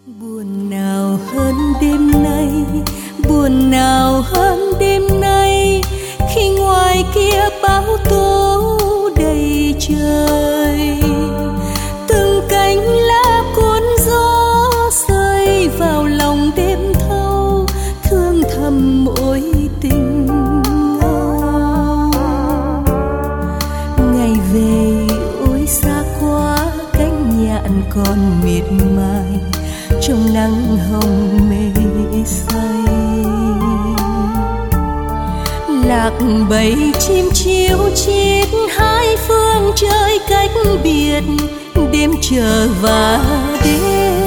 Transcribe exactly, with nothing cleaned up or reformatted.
Buồn nào hơn đêm nay, buồn nào hơn đêm nay, khi ngoài kia bão tố đầy trời. Từng cánh lá cuốn gió rơi vào lòng đêm thâu, thương thầm mỗi tình ngâu. Ngày về ôi xa quá, cánh nhạn còn miệt mài trong nắng hồng mê say. Lạc bầy chim chiếu chít hai phương trời cách biệt, đêm chờ và đêm